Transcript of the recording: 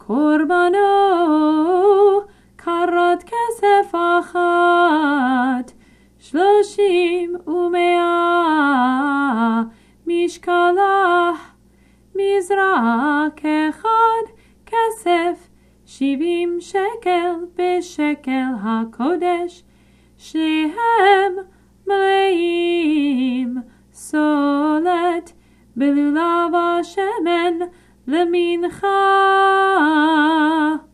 קורבנו קרת כסף אחת 30 ו100 משקלה מזרק אחד כסף 70 שקל בשקל הקודש שניהם מלאים סולת בלולב השמן למנחה